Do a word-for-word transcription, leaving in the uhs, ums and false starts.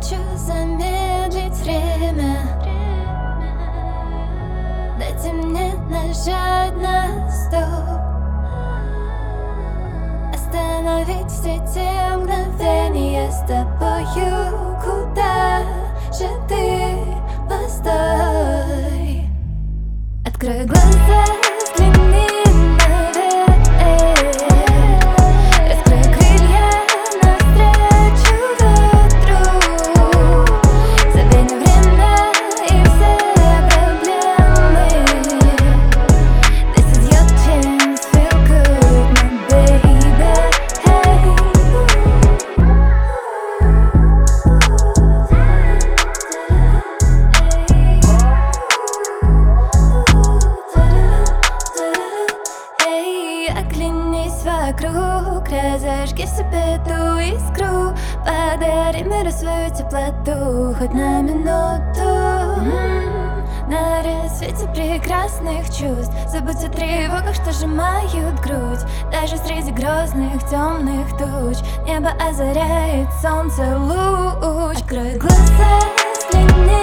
хочу замедлить время. Дайте мне нажать на стоп, остановить все те мгновения с тобою. Куда же ты? Постой. Открой глаза, взгляни наверх, раскрой крылья навстречу ветру. Забей на время и все проблемы. This is your chance, feel good, my baby. Эй, оглянись вокруг, разожги в себе ту искру. Подари миру свою теплоту хоть на минуту. М-м, на рассвете прекрасных чувств забудь о тревогах, что сжимают грудь. Даже среди грозных темных туч небо озаряет солнце луч. Открой глаза, взгляни